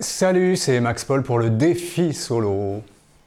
Salut, c'est Max Paul pour le défi solo.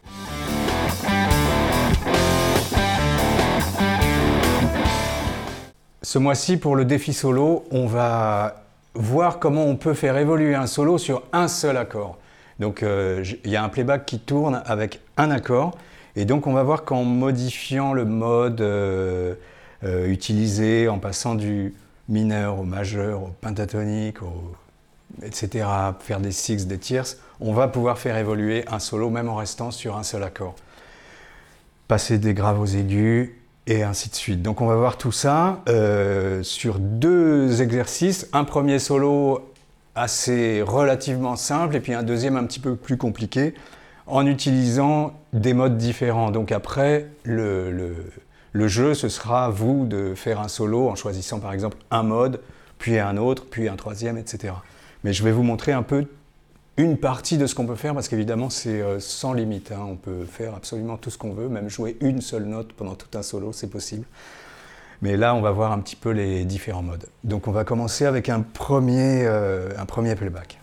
Ce mois-ci, pour le défi solo, on va voir comment on peut faire évoluer un solo sur un seul accord. Donc il y a un playback qui tourne avec un accord, et donc on va voir qu'en modifiant le mode utilisé, en passant du mineur au majeur, au pentatonique, etc., faire des sixths, des tierces, on va pouvoir faire évoluer un solo même en restant sur un seul accord. Passer des graves aux aigus et ainsi de suite. Donc on va voir tout ça sur deux exercices. Un premier solo assez relativement simple et puis un deuxième un petit peu plus compliqué en utilisant des modes différents. Donc après, le jeu, ce sera à vous de faire un solo en choisissant par exemple un mode, puis un autre, puis un troisième, etc. Mais je vais vous montrer un peu une partie de ce qu'on peut faire parce qu'évidemment c'est sans limite, hein. On peut faire absolument tout ce qu'on veut, même jouer une seule note pendant tout un solo, c'est possible. Mais là on va voir un petit peu les différents modes. Donc on va commencer avec un premier playback.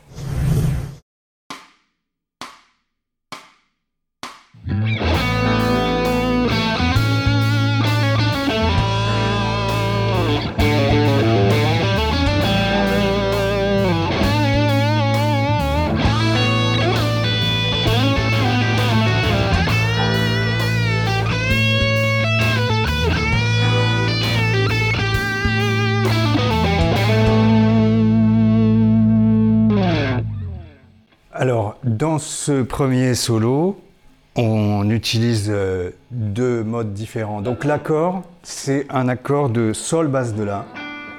Alors, dans ce premier solo, on utilise deux modes différents. Donc l'accord, c'est un accord de sol basse de la.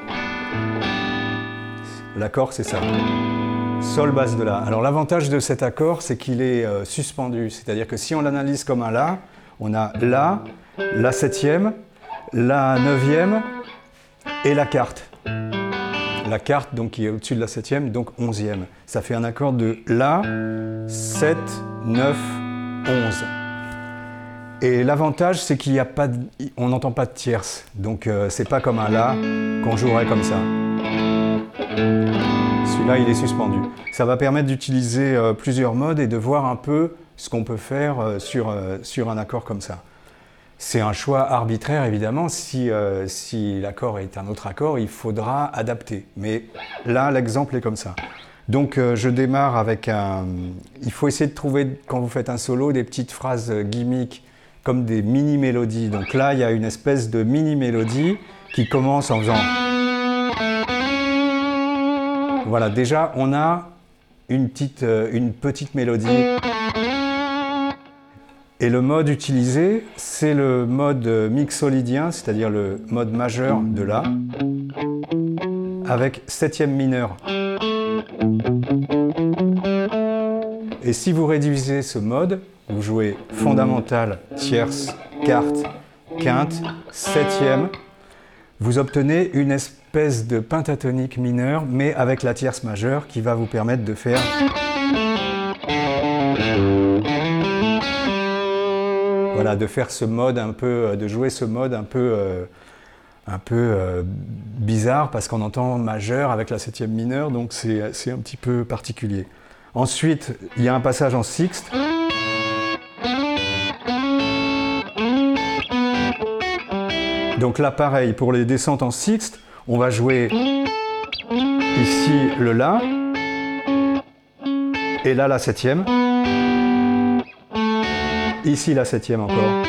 L'accord, c'est ça. Sol basse de la. Alors l'avantage de cet accord, c'est qu'il est suspendu. C'est-à-dire que si on l'analyse comme un la, on a la septième, la neuvième et la quarte. La quarte donc, qui est au-dessus de la septième, donc onzième. Ça fait un accord de La, 7, 9, 11. Et l'avantage, c'est qu'il n'y a pas on n'entend pas de tierce. Donc c'est pas comme un La qu'on jouerait comme ça. Celui-là, il est suspendu. Ça va permettre d'utiliser plusieurs modes et de voir un peu ce qu'on peut faire sur un accord comme ça. C'est un choix arbitraire, évidemment. Si l'accord est un autre accord, il faudra adapter. Mais là, l'exemple est comme ça. Donc, je démarre avec un... Il faut essayer de trouver, quand vous faites un solo, des petites phrases gimmicks, comme des mini-mélodies. Donc là, il y a une espèce de mini-mélodie qui commence en faisant... Voilà, déjà, on a une petite mélodie. Et le mode utilisé, c'est le mode mixolydien, c'est-à-dire le mode majeur de La, avec septième mineur. Et si vous réduisez ce mode, vous jouez fondamental, tierce, quarte, quinte, septième, vous obtenez une espèce de pentatonique mineur, mais avec la tierce majeure qui va vous permettre de faire... Voilà, de faire ce mode un peu, de jouer ce mode un peu bizarre parce qu'on entend majeur avec la septième mineure, donc c'est un petit peu particulier. Ensuite, il y a un passage en sixte. Donc là, pareil, pour les descentes en sixte, on va jouer ici le La et là la septième. Ici la septième encore.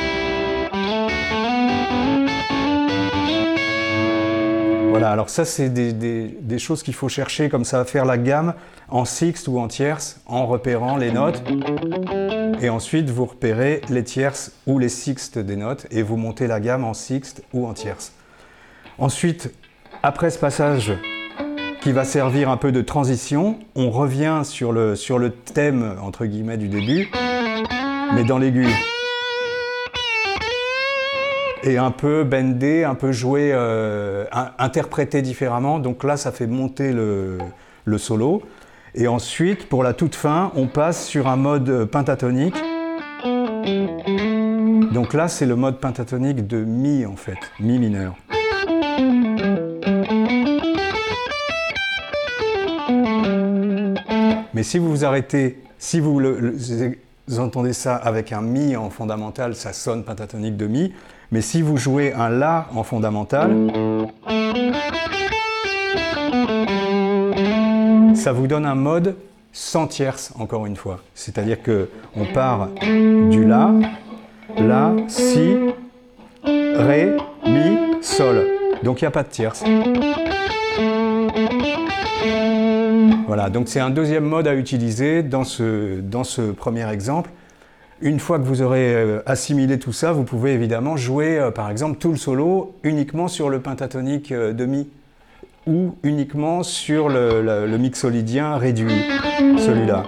Voilà, alors ça c'est des choses qu'il faut chercher, comme ça, faire la gamme en sixte ou en tierce, en repérant les notes. Et ensuite vous repérez les tierces ou les sixtes des notes et vous montez la gamme en sixte ou en tierce. Ensuite, après ce passage qui va servir un peu de transition, on revient sur le thème entre guillemets du début, mais dans l'aigu. Et un peu bendé, un peu joué, interprété différemment. Donc là, ça fait monter le solo. Et ensuite, pour la toute fin, on passe sur un mode pentatonique. Donc là, c'est le mode pentatonique de Mi, en fait, Mi mineur. Mais si vous vous arrêtez, si vous entendez ça avec un Mi en fondamental, ça sonne pentatonique de Mi. Mais si vous jouez un La en fondamental, ça vous donne un mode sans tierce, encore une fois. C'est-à-dire qu'on part du La, La, Si, Ré, Mi, Sol. Donc il n'y a pas de tierce. Voilà, donc c'est un deuxième mode à utiliser dans ce premier exemple. Une fois que vous aurez assimilé tout ça, vous pouvez évidemment jouer, par exemple, tout le solo uniquement sur le pentatonique de Mi ou uniquement sur le mixolydien réduit, celui-là.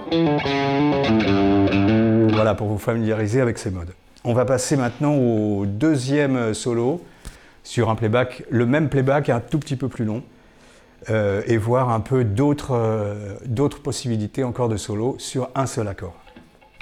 Voilà, pour vous familiariser avec ces modes. On va passer maintenant au deuxième solo sur un playback, le même playback un tout petit peu plus long, et voir un peu d'autres possibilités encore de solo sur un seul accord.